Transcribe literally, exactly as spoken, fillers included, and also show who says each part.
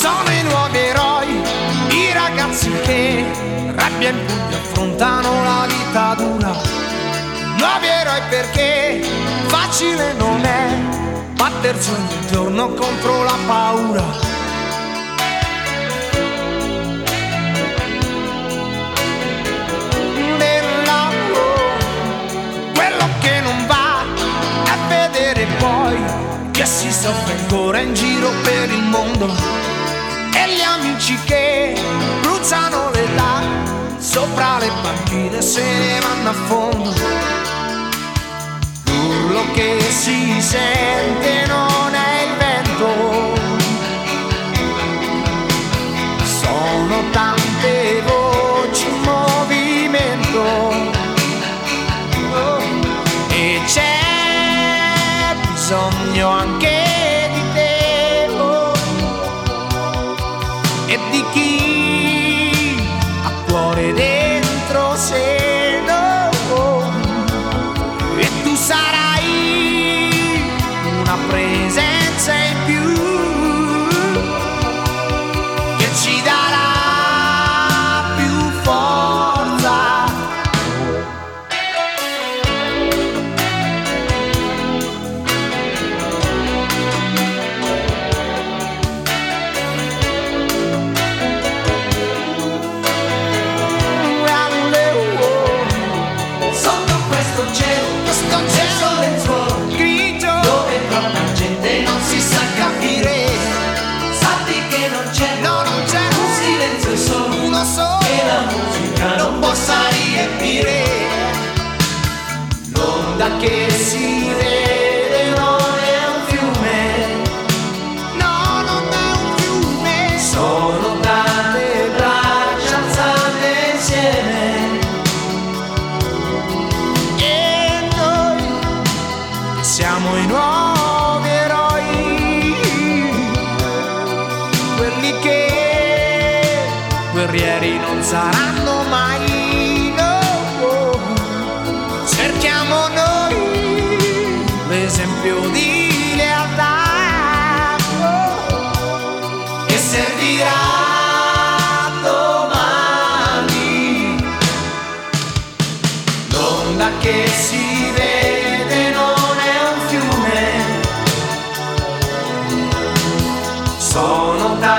Speaker 1: sono i nuovi eroi, i ragazzi che rabbia in pugno affrontano la vita dura. Nuovi eroi perché facile non è battersi ogni giorno contro la paura. Poi che si soffre ancora in giro per il mondo e gli amici che bruciano l'età sopra le panchine se ne vanno a fondo. L'urlo che si sente non è il vento, sono tante voci in movimento, oh, e c'è bisogno anche di te, oh, e di chi ha cuore dentro sé, no, oh, e tu sarai una presenza in più che ci darà più forza. Non possa riempire l'onda che si vede, non è un fiume, no, non è un fiume, sono tante braccia alzate insieme e noi siamo i nuovi eroi, quelli che guerrieri non saranno mai, no, cerchiamo noi l'esempio di lealtà, oh, che servirà domani. L'onda che si vede non è un fiume, sono tanti